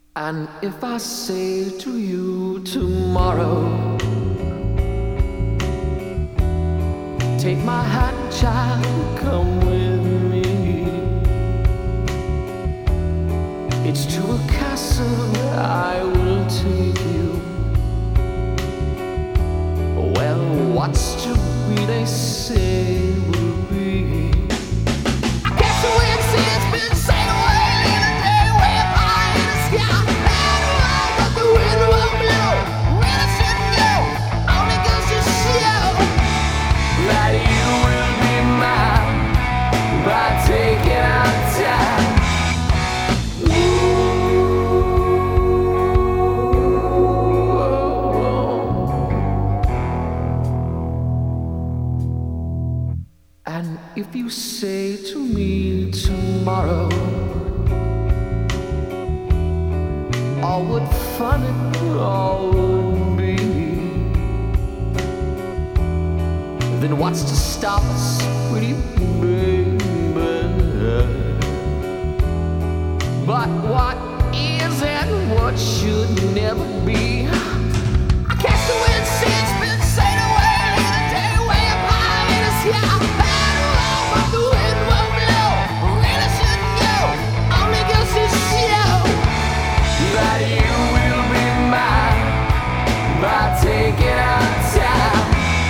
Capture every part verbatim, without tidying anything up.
And if I say to you tomorrow, take my hand, child, come with me. It's to a castle I will take you. Well, what's to be, they say will be. I guess the wind has been sailed away in a day way up high in the sky. And around, but the wind won't blow. Really shouldn't go, only goes to show that you will be mine by taking our time. And if you say to me tomorrow, all what fun it all would be, then what's to stop us, pretty baby? But what is and what should never be? I guess the wind has been sailed away in a day way up high in the sky. And around, but the wind won't blow. Really shouldn't go, only goes to show that you will be mine by taking our time.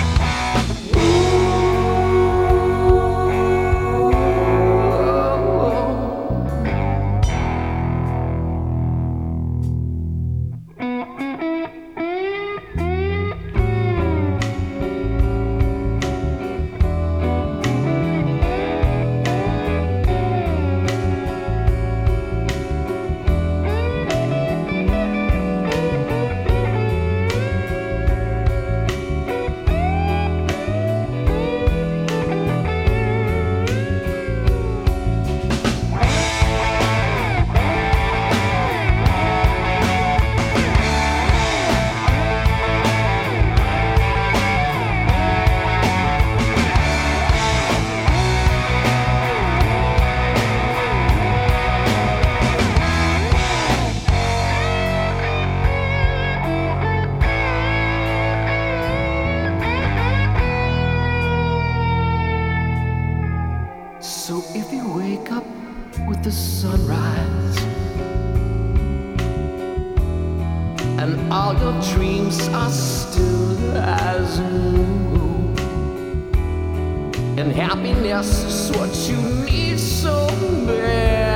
So if you wake up with the sunrise and all your dreams are still as new, and happiness is what you need so bad,